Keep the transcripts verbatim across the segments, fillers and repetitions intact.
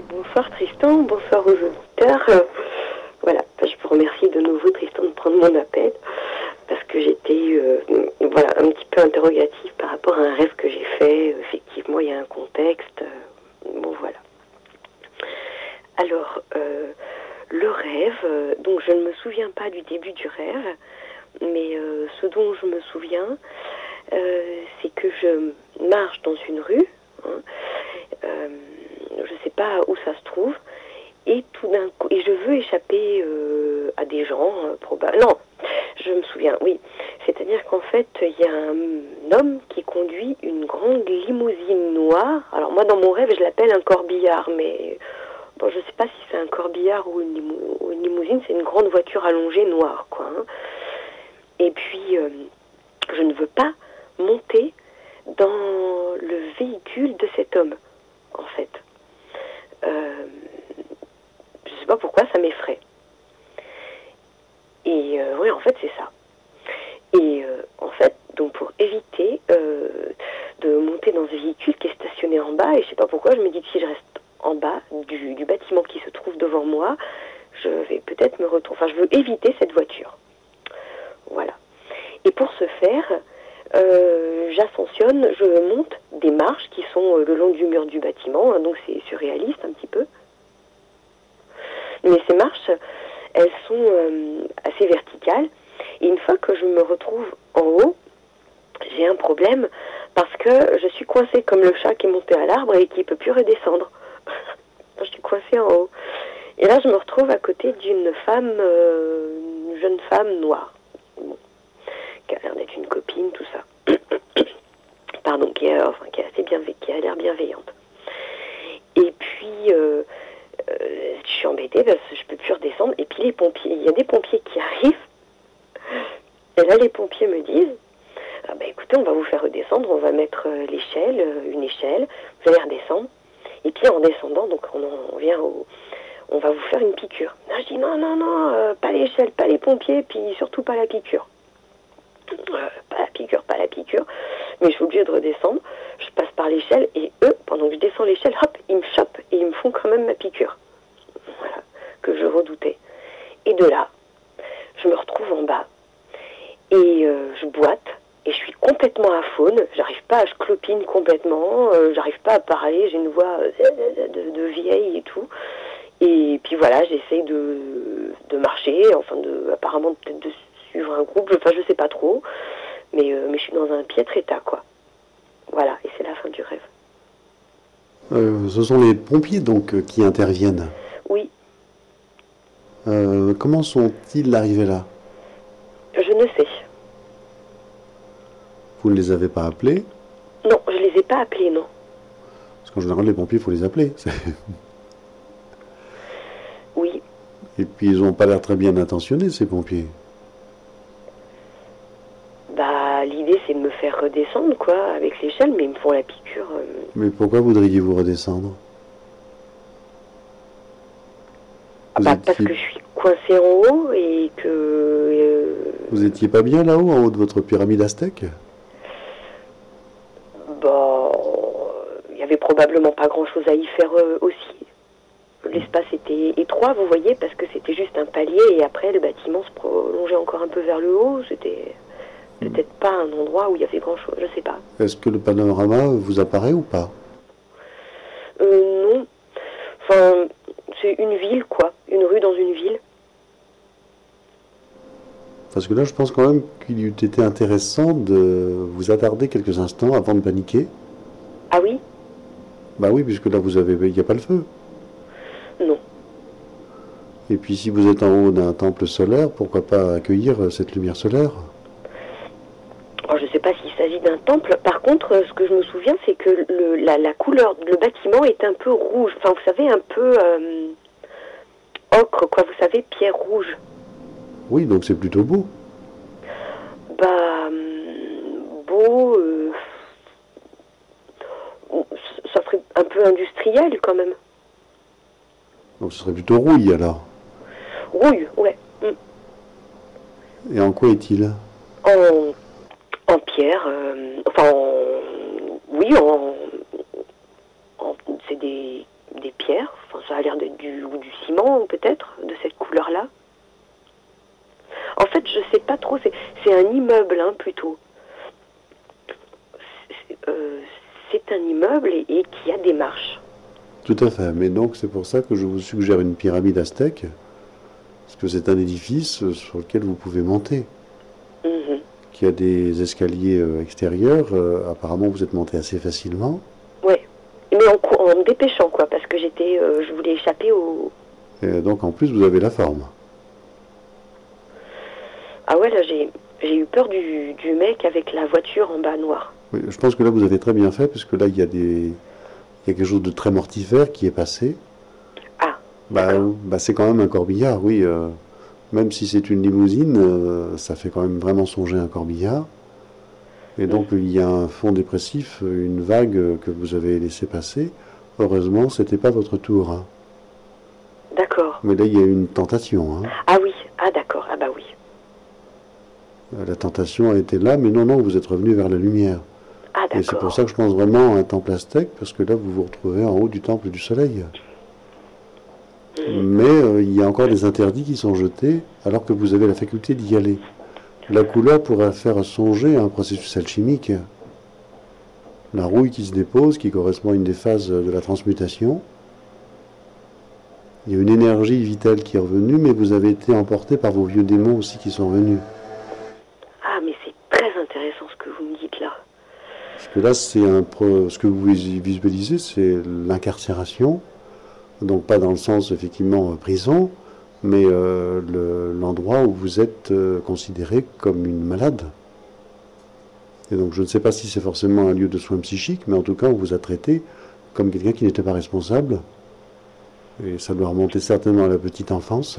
Bonsoir Tristan, bonsoir aux auditeurs. Euh, voilà, je vous remercie de nouveau Tristan de prendre mon appel parce que j'étais euh, voilà, un petit peu interrogative par rapport à un rêve que j'ai fait. Effectivement, il y a un contexte. Euh, bon, voilà. Alors, euh, le rêve, euh, donc je ne me souviens pas du début du rêve, mais euh, ce dont je me souviens, euh, c'est que je marche dans une rue, hein, euh, je ne sais pas où ça se trouve, et tout d'un coup, et je veux échapper euh, à des gens, euh, probablement. Non, je me souviens, oui. C'est-à-dire qu'en fait, il y a un homme qui conduit une grande limousine noire. Alors moi, dans mon rêve, je l'appelle un corbillard, mais bon, je ne sais pas si c'est un corbillard ou une, limou ou une limousine. C'est une grande voiture allongée noire, quoi. Hein. Et puis, euh, je ne veux pas monter dans le véhicule de cet homme, en fait. Euh, je ne sais pas pourquoi, ça m'effraie. Et euh, oui, en fait, c'est ça. Et euh, en fait, donc pour éviter euh, de monter dans ce véhicule qui est stationné en bas, et je ne sais pas pourquoi, je me dis que si je reste en bas du, du bâtiment qui se trouve devant moi, je vais peut-être me retrouver... Enfin, je veux éviter cette voiture. Voilà. Et pour ce faire, euh, j'ascensionne, je monte des marches qui sont le long du mur du bâtiment, hein, donc c'est surréaliste un petit peu. Mais ces marches, elles sont euh, assez verticales. Et une fois que je me retrouve en haut, j'ai un problème parce que je suis coincée comme le chat qui est monté à l'arbre et qui ne peut plus redescendre. Je suis coincée en haut. Et là, je me retrouve à côté d'une femme, euh, une jeune femme noire, bon, qui a l'air d'être une copine, tout ça. Pardon, qui, est, enfin, qui est assez bienveillante, qui a l'air bienveillante. Et puis... Euh, Euh, je suis embêtée parce que je peux plus redescendre. Et puis les pompiers, il y a des pompiers qui arrivent. Et là, les pompiers me disent ah ben, écoutez, on va vous faire redescendre, on va mettre euh, l'échelle, euh, une échelle, vous allez redescendre. Et puis en descendant, donc on, on vient au, on va vous faire une piqûre. Là, je dis non, non, non, euh, pas l'échelle, pas les pompiers, puis surtout pas la piqûre. Euh, pas la piqûre, pas la piqûre. Mais je suis obligée de redescendre. Je passe par l'échelle et eux, pendant que je descends l'échelle, hop, ils me chopent et ils me font quand même ma piqûre. Voilà, que je redoutais. Et de là, je me retrouve en bas et euh, je boite et je suis complètement à faune. J'arrive pas, je clopine complètement, euh, j'arrive pas à parler, j'ai une voix de, de vieille et tout. Et puis voilà, j'essaye de, de marcher, enfin de, apparemment peut-être de suivre un groupe, enfin je sais pas trop, mais, euh, mais je suis dans un piètre état, quoi. Voilà, et c'est la fin du rêve. Euh, ce sont les pompiers donc euh, qui interviennent. Oui. Euh, comment sont-ils arrivés là? Je ne sais. Vous ne les avez pas appelés? Non, je les ai pas appelés, non. Parce qu'en général, les pompiers, il faut les appeler. Oui. Et puis, ils n'ont pas l'air très bien intentionnés, ces pompiers. Bah, l'idée, c'est de me faire redescendre, quoi, avec l'échelle, mais ils me font la piqûre. Euh... Mais pourquoi voudriez-vous redescendre? Ah bah, étiez... parce que je suis coincée en haut et que... Euh... Vous étiez pas bien là-haut, en haut de votre pyramide aztèque? Bah, il y avait probablement pas grand-chose à y faire euh, aussi. L'espace était étroit, vous voyez, parce que c'était juste un palier et après, le bâtiment se prolongeait encore un peu vers le haut. C'était... peut-être pas un endroit où il y avait grand-chose, je sais pas. Est-ce que le panorama vous apparaît ou pas? Euh, non. Enfin, c'est une ville, quoi. Une rue dans une ville. Parce que là, je pense quand même qu'il eût été intéressant de vous attarder quelques instants avant de paniquer. Ah oui? Bah oui, puisque là, vous avez, il n'y a pas le feu. Non. Et puis, si vous êtes en haut d'un temple solaire, pourquoi pas accueillir cette lumière solaire? Alors, je ne sais pas s'il s'agit d'un temple. Par contre, ce que je me souviens, c'est que le, la, la couleur, le bâtiment est un peu rouge. Enfin, vous savez, un peu euh, ocre, quoi. Vous savez, pierre rouge. Oui, donc c'est plutôt beau. Bah, beau... Euh, ça ferait un peu industriel, quand même. Donc ce serait plutôt rouille, alors. Rouille, ouais. Mm. Et en quoi est-il? En... En pierre, euh, enfin, en, oui, en, en, c'est des, des pierres, enfin, ça a l'air d'être du, ou du ciment, peut-être, de cette couleur-là. En fait, je sais pas trop, c'est, c'est un immeuble, hein, plutôt. C'est, euh, c'est un immeuble et, et qui a des marches. Tout à fait. Mais donc, c'est pour ça que je vous suggère une pyramide aztèque, parce que c'est un édifice sur lequel vous pouvez monter, Mhm. qui a des escaliers euh, extérieurs. Euh, apparemment, vous êtes monté assez facilement. Ouais. Mais en, cou- en me dépêchant, quoi, parce que j'étais, euh, je voulais échapper au... Et donc, en plus, vous avez la forme. Ah ouais, là, j'ai, j'ai eu peur du, du mec avec la voiture en bas noire. Oui, je pense que là, vous avez très bien fait, parce que là, il y a des, il y a quelque chose de très mortifère qui est passé. Ah, Bah, d'accord. bah, c'est quand même un corbillard, oui. euh, même si c'est une limousine, euh, ça fait quand même vraiment songer à un corbillard. Et donc, il y a un fond dépressif, une vague euh, que vous avez laissé passer. Heureusement, c'était pas votre tour, hein. D'accord. Mais là, il y a eu une tentation, hein. Ah oui, ah d'accord, ah bah oui. Euh, La tentation a été là, mais non, non, vous êtes revenu vers la lumière. Ah Et c'est pour d'accord. ça que je pense vraiment à un temple aztèque, parce que là, vous vous retrouvez en haut du temple du soleil. Mhm. Mais euh, il y a encore des interdits qui sont jetés, alors que vous avez la faculté d'y aller. La couleur pourrait faire songer à un processus alchimique. La rouille qui se dépose, qui correspond à une des phases de la transmutation. Il y a une énergie vitale qui est revenue, mais vous avez été emporté par vos vieux démons aussi qui sont venus. Ah mais c'est très intéressant ce que vous me dites là. Parce que là, c'est un pro- ce que vous visualisez, c'est l'incarcération. Donc pas dans le sens effectivement euh, prison, mais euh, le- l'endroit où vous êtes euh, considéré comme une malade. Et donc je ne sais pas si c'est forcément un lieu de soins psychiques, mais en tout cas on vous a traité comme quelqu'un qui n'était pas responsable. Et ça doit remonter certainement à la petite enfance.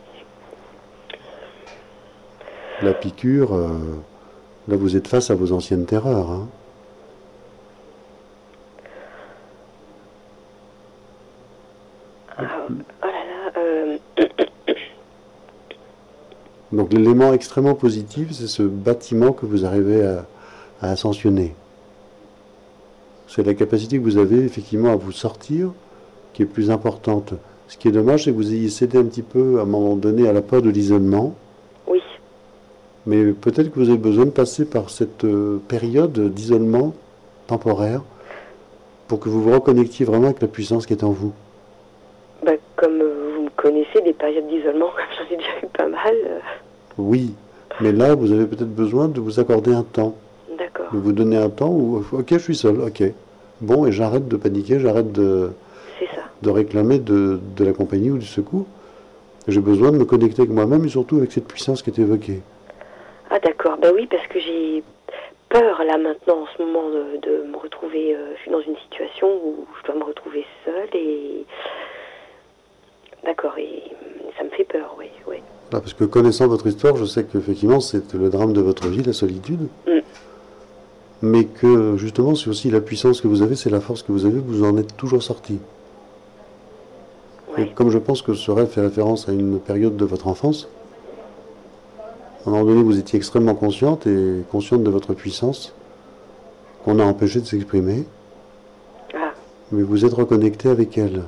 La piqûre, euh, là vous êtes face à vos anciennes terreurs, hein. Ah, oh là là, euh, Donc l'élément extrêmement positif, c'est ce bâtiment que vous arrivez à, à ascensionner. C'est la capacité que vous avez effectivement à vous sortir qui est plus importante. Ce qui est dommage, c'est que vous ayez cédé un petit peu à un moment donné à la peur de l'isolement. oui. Mais peut-être que vous avez besoin de passer par cette euh, période d'isolement temporaire pour que vous vous reconnectiez vraiment avec la puissance qui est en vous. Bah, comme euh, vous me connaissez, des périodes d'isolement, comme j'en ai déjà eu pas mal. euh, Oui, mais là, vous avez peut-être besoin de vous accorder un temps, D'accord, de vous donner un temps où, ok, je suis seul, ok. Bon, et j'arrête de paniquer, j'arrête de, c'est ça. de réclamer de, de la compagnie ou du secours. J'ai besoin de me connecter avec moi-même et surtout avec cette puissance qui est évoquée. Ah d'accord, bah oui, parce que j'ai peur là maintenant en ce moment de, de me retrouver, euh, je suis dans une situation où je dois me retrouver seule et... D'accord, et ça me fait peur, oui, oui. Là, parce que connaissant votre histoire, je sais qu'effectivement c'est le drame de votre vie, la solitude. Mm. Mais que justement c'est aussi la puissance que vous avez, c'est la force que vous avez, vous en êtes toujours sorti. Et Ouais. comme je pense que ce rêve fait référence à une période de votre enfance, à un moment donné vous étiez extrêmement consciente et consciente de votre puissance, qu'on a empêché de s'exprimer, Ah, mais vous êtes reconnecté avec elle.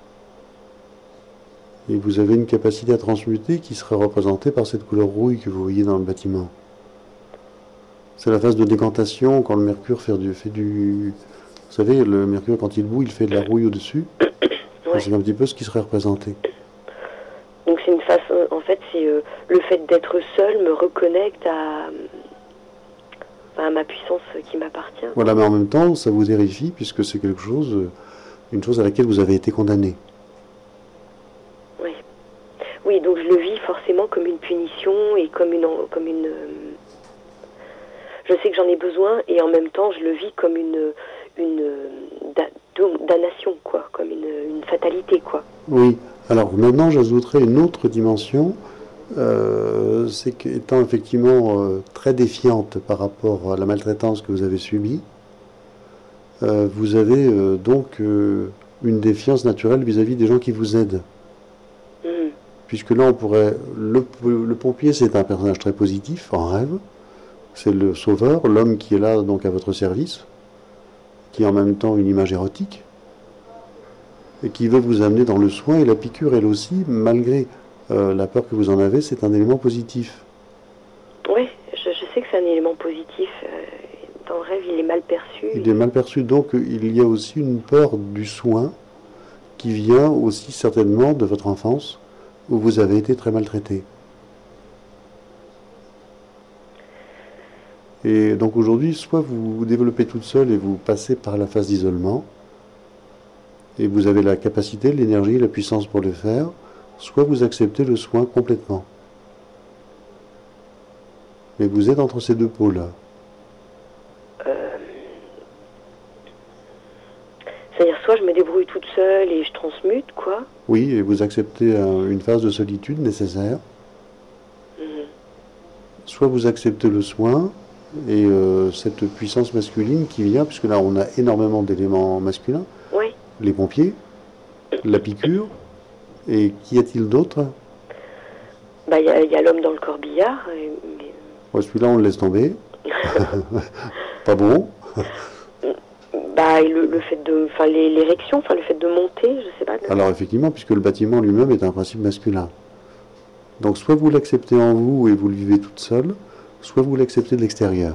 Et vous avez une capacité à transmuter qui serait représentée par cette couleur rouille que vous voyez dans le bâtiment. C'est la phase de décantation quand le mercure fait du, fait du... Vous savez, le mercure quand il bout, il fait de la rouille au-dessus. ouais. C'est un petit peu ce qui serait représenté. Donc c'est une façon, en fait, c'est euh, le fait d'être seule me reconnecte à, à ma puissance qui m'appartient. Voilà, mais en même temps, ça vous terrifie puisque c'est quelque chose, euh, une chose à laquelle vous avez été condamné. Oui. Oui, donc je le vis forcément comme une punition et comme une, en- comme une. euh, je sais que j'en ai besoin et en même temps je le vis comme une, une euh, da- dom- damnation, quoi, comme une, une fatalité, quoi. Oui. Alors maintenant, j'ajouterai une autre dimension. Euh, c'est qu'étant effectivement euh, très défiante par rapport à la maltraitance que vous avez subie, euh, vous avez euh, donc euh, une défiance naturelle vis-à-vis des gens qui vous aident. Mhm. Puisque là, on pourrait... Le, le pompier, c'est un personnage très positif, en rêve. C'est le sauveur, l'homme qui est là donc à votre service, qui est en même temps une image érotique. et qui veut vous amener dans le soin. Et la piqûre, elle aussi, malgré euh, la peur que vous en avez, c'est un élément positif. Oui, je, je sais que c'est un élément positif. Euh, dans le rêve, il est mal perçu. Il est mal perçu, donc il y a aussi une peur du soin qui vient aussi certainement de votre enfance, où vous avez été très maltraité. Et donc aujourd'hui, soit vous vous développez toute seule et vous passez par la phase d'isolement, et vous avez la capacité, l'énergie, la puissance pour le faire, soit vous acceptez le soin complètement. Mais vous êtes entre ces deux pôles-là. Euh... C'est-à-dire soit je me débrouille toute seule et je transmute, quoi. Oui, et vous acceptez un, une phase de solitude nécessaire. Mmh. Soit vous acceptez le soin, et euh, cette puissance masculine qui vient, puisque là on a énormément d'éléments masculins, oui. Les pompiers, la piqûre, et qu'y a-t-il d'autre? Bah, il y a, a l'homme dans le corbillard. Et, mais... ouais, celui-là on le laisse tomber. Pas bon. Bah, le, le fait de, enfin l'érection, enfin le fait de monter, je sais pas. De... Alors effectivement, puisque le bâtiment lui-même est un principe masculin. Donc soit vous l'acceptez en vous et vous le vivez toute seule, soit vous l'acceptez de l'extérieur.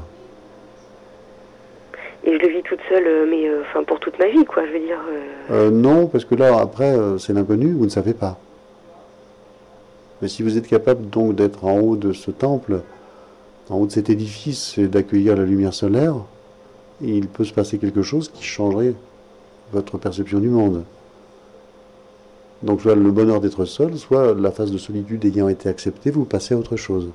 Et je le vis toute seule, mais euh, enfin pour toute ma vie, quoi, je veux dire. Euh... Euh, non, parce que là, après, euh, c'est l'inconnu, vous ne savez pas. Mais si vous êtes capable donc d'être en haut de ce temple, en haut de cet édifice, et d'accueillir la lumière solaire, il peut se passer quelque chose qui changerait votre perception du monde. Donc soit le bonheur d'être seul, soit la phase de solitude ayant été acceptée, vous passez à autre chose.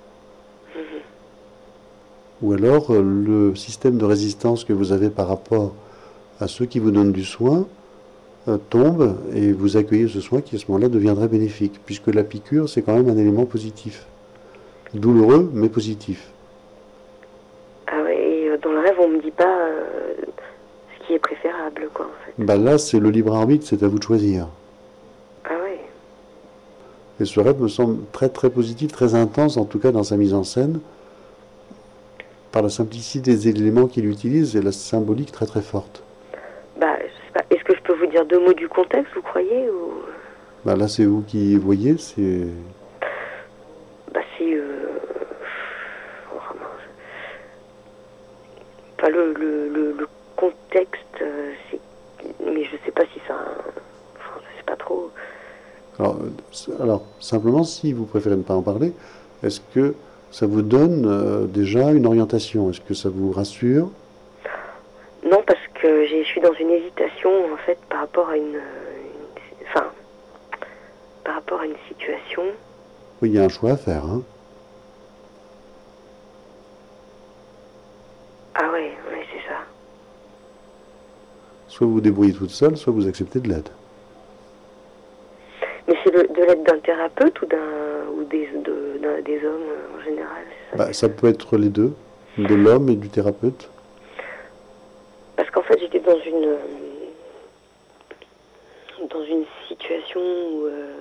Ou alors, le système de résistance que vous avez par rapport à ceux qui vous donnent du soin euh, tombe et vous accueillez ce soin qui, à ce moment-là, deviendrait bénéfique, puisque la piqûre, c'est quand même un élément positif. Douloureux, mais positif. Ah ouais, et dans le rêve, on ne me dit pas euh, ce qui est préférable, quoi, en fait. Bah là, c'est le libre arbitre, c'est à vous de choisir. Ah ouais. Et ce rêve me semble très très positif, très intense, en tout cas dans sa mise en scène, par la simplicité des éléments qu'il utilise et la symbolique très très forte. Bah, je sais pas, est-ce que je peux vous dire deux mots du contexte, vous croyez ou... Bah là, c'est vous qui voyez, c'est... Bah c'est... Euh... Oh, enfin, le, le, le, le contexte, euh, c'est... Mais je sais pas si ça... Enfin, je sais pas trop... Alors, alors, simplement, si vous préférez ne pas en parler, est-ce que ça vous donne euh, déjà une orientation? Est-ce que ça vous rassure? Non, parce que je suis dans une hésitation, en fait, par rapport à une... une enfin, par rapport à une situation... Oui, il y a un choix à faire, hein. Ah ouais, ouais, c'est ça. Soit vous vous débrouillez toute seule, soit vous acceptez de l'aide. Mais c'est de, de l'aide d'un thérapeute ou, d'un, ou des, de, d'un, des hommes en général? Ça, bah, ça peut être les deux, de l'homme et du thérapeute. Parce qu'en fait, j'étais dans une dans une situation où... Euh,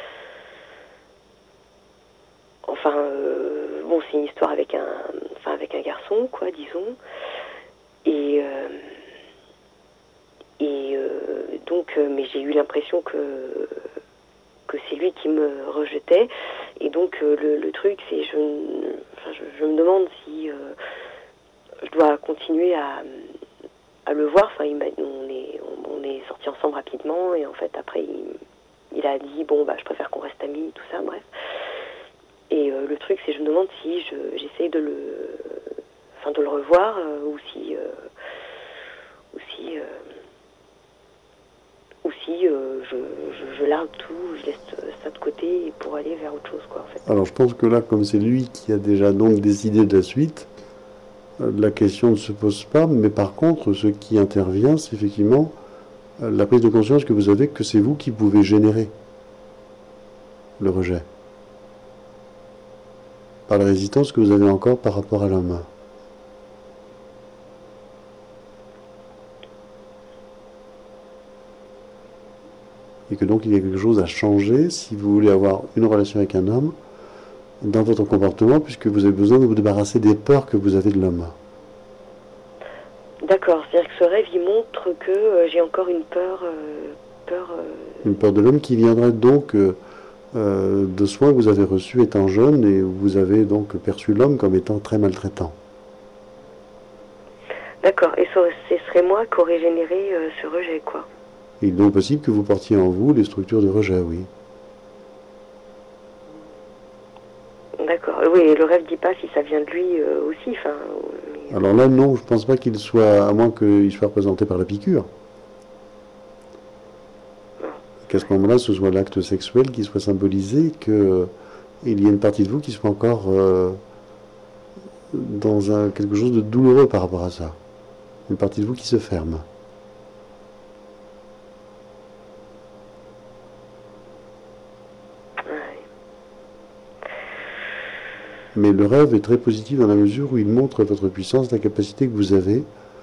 enfin, euh, bon, c'est une histoire avec un, enfin, avec un garçon, quoi, disons. Et... Euh, et euh, donc, euh, mais j'ai eu l'impression que... que c'est lui qui me rejetait, et donc euh, le, le truc c'est je, enfin, je je me demande si euh, je dois continuer à, à le voir. Enfin, il m'a, on est on, on est sortis ensemble rapidement et en fait après il, il a dit bon bah je préfère qu'on reste amis, tout ça, bref. Et euh, le truc c'est je me demande si je, j'essaye de le enfin de le revoir euh, ou si euh, ou si euh, ou si euh, je, je, je largue tout, je laisse ça de côté pour aller vers autre chose, quoi, en fait. Alors je pense que là, comme c'est lui qui a déjà donc décidé de la suite, euh, la question ne se pose pas, mais par contre, ce qui intervient, c'est effectivement euh, la prise de conscience que vous avez que c'est vous qui pouvez générer le rejet, par la résistance que vous avez encore par rapport à l'homme. Et que donc il y a quelque chose à changer si vous voulez avoir une relation avec un homme dans votre comportement, puisque vous avez besoin de vous débarrasser des peurs que vous avez de l'homme. D'accord, c'est-à-dire que ce rêve, il montre que euh, j'ai encore une peur euh, peur... Euh... Une peur de l'homme qui viendrait donc euh, euh, de soins que vous avez reçus étant jeune et vous avez donc perçu l'homme comme étant très maltraitant. D'accord, et ce, ce serait moi qui aurais généré euh, ce rejet, quoi. Il est donc possible que vous portiez en vous les structures de rejet, oui. D'accord, oui, et le rêve dit pas si ça vient de lui euh, aussi, enfin... Mais... Alors là, non, je pense pas qu'il soit, à moins qu'il soit représenté par la piqûre. Qu'à ce moment-là, ce soit l'acte sexuel qui soit symbolisé, qu'il euh, y ait une partie de vous qui soit encore euh, dans un, quelque chose de douloureux par rapport à ça. Une partie de vous qui se ferme. Mais le rêve est très positif dans la mesure où il montre votre puissance, la capacité que vous avez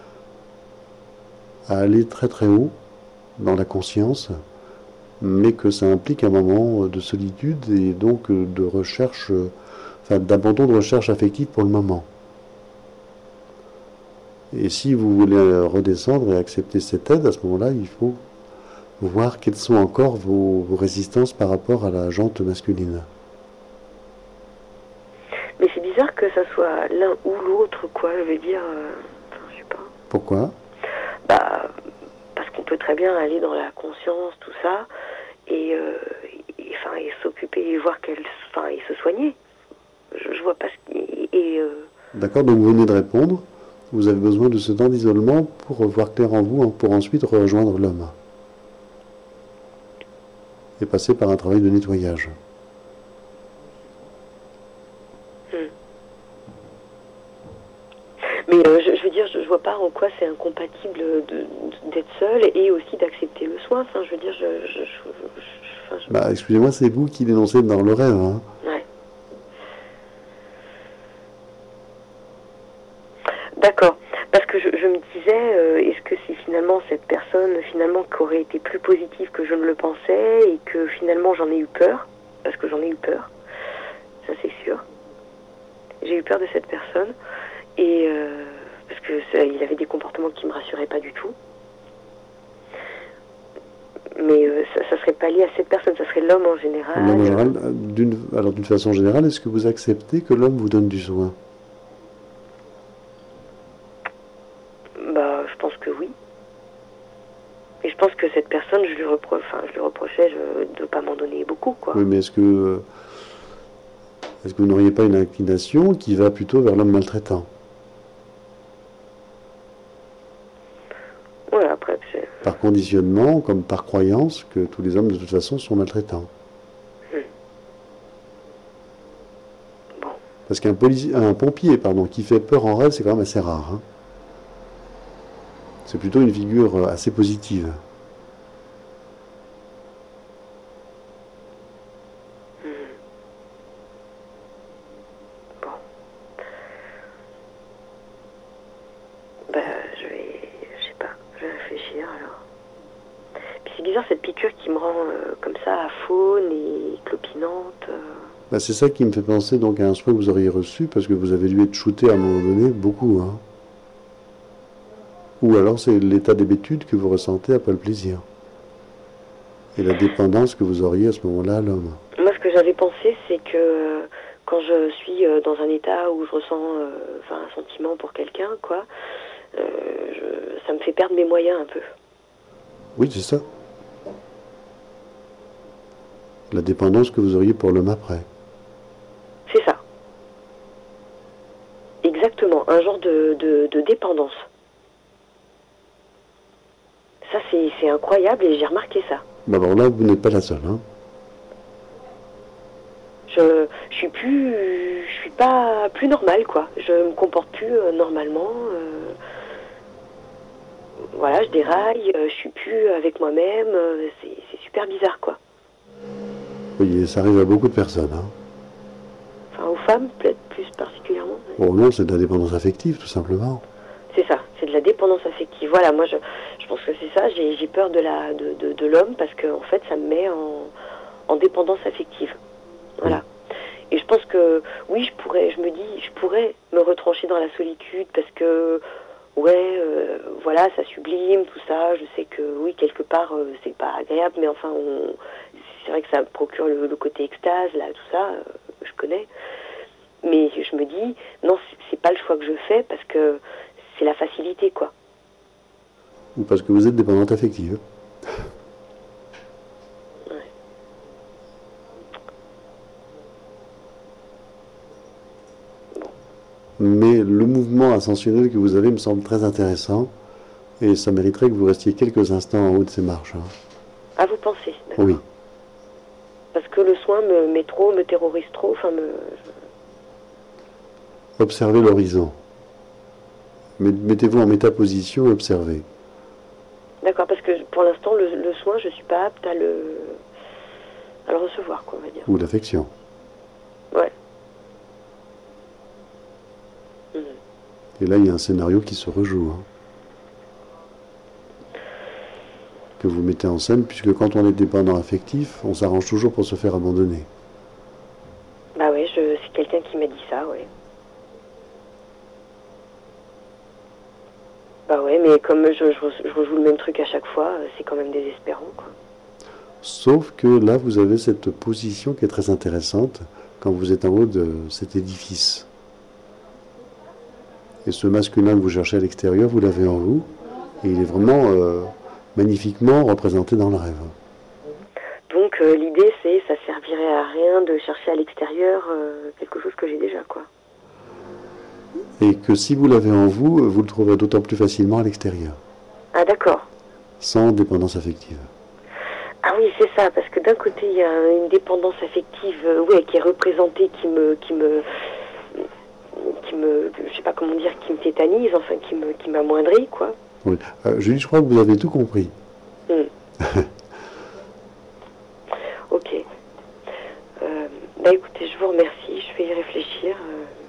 à aller très très haut dans la conscience, mais que ça implique un moment de solitude et donc de recherche, enfin d'abandon de recherche affective pour le moment. Et si vous voulez redescendre et accepter cette aide, à ce moment-là, il faut voir quelles sont encore vos, vos résistances par rapport à la jante masculine. Mais c'est bizarre que ça soit l'un ou l'autre, quoi, je veux dire, euh, enfin, je sais pas. Pourquoi? Bah, parce qu'on peut très bien aller dans la conscience, tout ça, et, euh, et, enfin, et s'occuper, et voir qu'elle, enfin, et se soigner. Je, je vois pas ce qui... Et, euh... D'accord, donc vous venez de répondre. Vous avez besoin de ce temps d'isolement pour voir clair en vous, pour ensuite rejoindre l'homme. Et passer par un travail de nettoyage. Mais euh, je, je veux dire, je, je vois pas en quoi c'est incompatible d'être seul et aussi d'accepter le soin. Enfin, je veux dire, je... je, je, je, enfin, je... Bah, excusez-moi, c'est vous qui l'énoncez dans le rêve. Hein. Ouais. D'accord. Parce que je, je me disais, euh, est-ce que c'est finalement cette personne finalement qui aurait été plus positive que je ne le pensais et que finalement j'en ai eu peur, parce que j'en ai eu peur, ça c'est sûr. J'ai eu peur de cette personne. Et euh, parce que ça, il avait des comportements qui me rassuraient pas du tout. Mais euh, ça, ça serait pas lié à cette personne, ça serait l'homme en général. L'homme en général, d'une, alors d'une façon générale, est-ce que vous acceptez que l'homme vous donne du soin? Bah, je pense que oui. Et je pense que cette personne, je lui, repro enfin, je lui reprochais je, de pas m'en donner beaucoup, quoi. Oui, mais est-ce que, est-ce que vous n'auriez pas une inclination qui va plutôt vers l'homme maltraitant? Ouais, après, c'est... Par conditionnement, comme par croyance, que tous les hommes, de toute façon, sont maltraitants. Hmm. Bon. Parce qu'un policier, un pompier, pardon, qui fait peur en rêve, c'est quand même assez rare. Hein. C'est plutôt une figure assez positive. Hmm. Bon. Bah, je vais... Je sais pas. Je vais réfléchir, alors. Puis c'est bizarre, cette piqûre qui me rend euh, comme ça, faune et clopinante. Euh... Ben, c'est ça qui me fait penser donc à un soin que vous auriez reçu, parce que vous avez dû être shooté à un moment donné, beaucoup. Hein. Ou alors c'est l'état d'hébétude que vous ressentez après le plaisir. Et la dépendance que vous auriez à ce moment-là à l'homme. Moi, ce que j'avais pensé, c'est que euh, quand je suis euh, dans un état où je ressens euh, enfin, un sentiment pour quelqu'un, quoi, euh, je, ça me fait perdre mes moyens un peu. Oui, c'est ça. La dépendance que vous auriez pour l'homme après. C'est ça. Exactement, un genre de, de, de dépendance. Ça, c'est incroyable et j'ai remarqué ça. Bon, alors là, vous n'êtes pas la seule. Hein. Je, je suis plus, je suis pas plus normale, quoi. Je me comporte plus euh, normalement. Euh, voilà, je déraille, euh, je suis plus avec moi-même. Euh, c'est super bizarre, quoi. Oui, ça arrive à beaucoup de personnes. Hein. Enfin, aux femmes, peut-être plus particulièrement. Mais... Bon, non, c'est de la dépendance affective, tout simplement. C'est ça, c'est de la dépendance affective. Voilà, moi, je, je pense que c'est ça. J'ai peur de la de, de, de l'homme parce que, en fait, ça me met en, en dépendance affective. Voilà. Oui. Et je pense que, oui, je pourrais, je me dis, je pourrais me retrancher dans la solitude parce que, ouais, euh, voilà, ça sublime, tout ça. Je sais que oui, quelque part, euh, c'est pas agréable, mais enfin, on... c'est vrai que ça procure le, le côté extase, là, tout ça, euh, je connais. Mais je me dis, non, c'est pas le choix que je fais parce que c'est la facilité, quoi. Ou parce que vous êtes dépendante affective. Ouais. Bon. Mais le mouvement ascensionnel que vous avez me semble très intéressant et ça mériterait que vous restiez quelques instants en haut de ces marches. Hein. Ah, vous pensez, d'accord. Oui. Parce que le soin me met trop, me terrorise trop, enfin me... Observez l'horizon. Mettez-vous en métaposition et observez. D'accord, parce que pour l'instant, le, le soin, je suis pas apte à le, à le recevoir, quoi, on va dire. Ou l'affection. Ouais. Mmh. Et là, il y a un scénario qui se rejoue. Hein, que vous mettez en scène, puisque quand on est dépendant affectif, on s'arrange toujours pour se faire abandonner. Bah ouais, je, c'est quelqu'un qui m'a dit ça, ouais. Bah ouais, mais comme je, je, je rejoue le même truc à chaque fois, c'est quand même désespérant, quoi. Sauf que là, vous avez cette position qui est très intéressante quand vous êtes en haut de cet édifice. Et ce masculin que vous cherchez à l'extérieur, vous l'avez en vous. Et il est vraiment euh, magnifiquement représenté dans le rêve. Donc euh, l'idée, c'est, ça servirait à rien de chercher à l'extérieur euh, quelque chose que j'ai déjà, quoi. Et que si vous l'avez en vous, vous le trouverez d'autant plus facilement à l'extérieur. Ah d'accord. Sans dépendance affective. Ah oui, c'est ça, parce que d'un côté, il y a une dépendance affective, euh, ouais, qui est représentée, qui me, qui me, qui me, je sais pas comment dire, qui me tétanise, enfin, qui me, qui m'amoindrit, quoi. Oui. Euh, Julie, je crois que vous avez tout compris. Hmm. Ok. Euh, bah écoutez, je vous remercie, je vais y réfléchir. Euh...